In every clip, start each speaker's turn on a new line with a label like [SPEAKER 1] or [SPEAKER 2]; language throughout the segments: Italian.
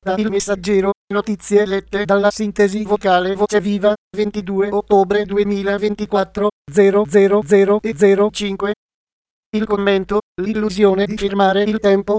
[SPEAKER 1] Da Il Messaggero, notizie lette dalla sintesi vocale Voce Viva, 22 ottobre 2024, 000:05. Il commento, l'illusione di firmare il tempo.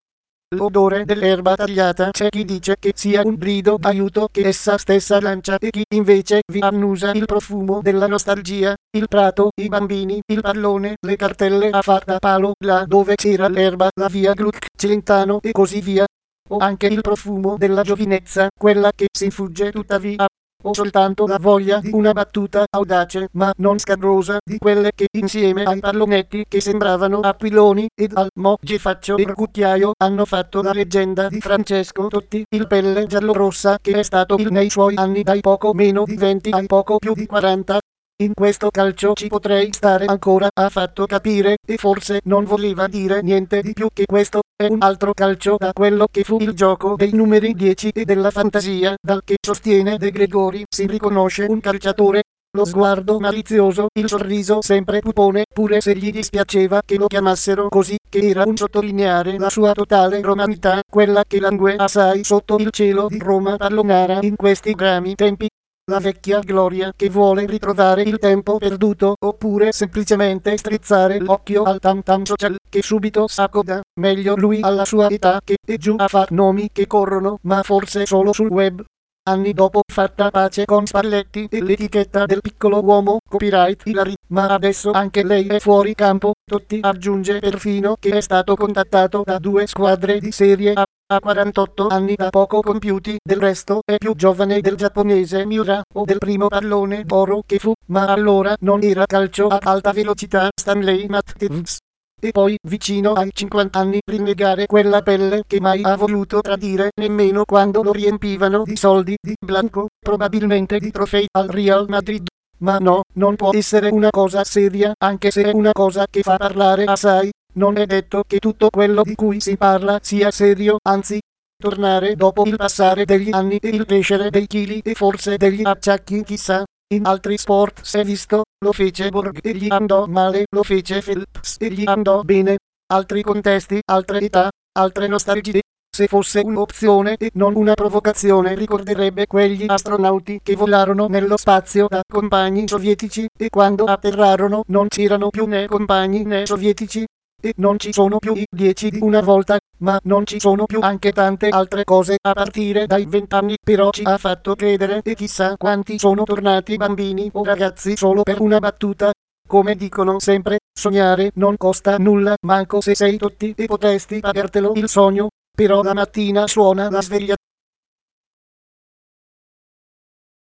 [SPEAKER 1] L'odore dell'erba tagliata c'è chi dice che sia un grido d'aiuto che essa stessa lancia e chi invece vi annusa il profumo della nostalgia, il prato, i bambini, il pallone, le cartelle a far da palo là dove c'era l'erba, la via Gluck, Celentano e così via. O anche il profumo della giovinezza, quella che si infugge tuttavia. O soltanto la voglia di una battuta audace ma non scabrosa, di quelle che insieme ai pallonetti che sembravano aquiloni ed al moggefaccio e cucchiaio hanno fatto la leggenda di Francesco Totti, il pelle giallorossa che è stato il nei suoi anni dai poco meno di 20 ai poco più di 40. In questo calcio ci potrei stare ancora, ha fatto capire, e forse non voleva dire niente di più che questo. È un altro calcio da quello che fu il gioco dei numeri 10 e della fantasia, dal che sostiene De Gregori si riconosce un calciatore. Lo sguardo malizioso, il sorriso sempre pupone, pure se gli dispiaceva che lo chiamassero così, che era un sottolineare la sua totale romanità, quella che langue assai sotto il cielo di Roma pallonara in questi grami tempi. La vecchia gloria che vuole ritrovare il tempo perduto, oppure semplicemente strizzare l'occhio al tam tam social che subito s'accoda, meglio lui alla sua età che è giù a far nomi che corrono, ma forse solo sul web. Anni dopo, fatta pace con Spalletti e l'etichetta del piccolo uomo, copyright Ilari, ma adesso anche lei è fuori campo. Totti aggiunge perfino che è stato contattato da 2 squadre di Serie A. Ha 48 anni da poco compiuti, del resto è più giovane del giapponese Miura o del primo pallone d'oro che fu, ma allora non era calcio ad alta velocità, Stanley Matthews. E poi, vicino ai 50 anni, rinnegare quella pelle che mai ha voluto tradire, nemmeno quando lo riempivano di soldi, di blanco, probabilmente di trofei al Real Madrid. Ma no, non può essere una cosa seria, anche se è una cosa che fa parlare assai. Non è detto che tutto quello di cui si parla sia serio, anzi, tornare dopo il passare degli anni e il crescere dei chili e forse degli acciacchi chissà. In altri sport s'è visto, lo fece Borg e gli andò male, lo fece Phelps e gli andò bene. Altri contesti, altre età, altre nostalgie. Se fosse un'opzione e non una provocazione ricorderebbe quegli astronauti che volarono nello spazio da compagni sovietici e quando atterrarono non c'erano più né compagni né sovietici. E non ci sono più i 10 di una volta, ma non ci sono più anche tante altre cose a partire dai 20 anni, però ci ha fatto credere e chissà quanti sono tornati bambini o ragazzi solo per una battuta. Come dicono sempre, sognare non costa nulla, manco se sei Totti e potresti pagartelo il sogno. Però la mattina suona la sveglia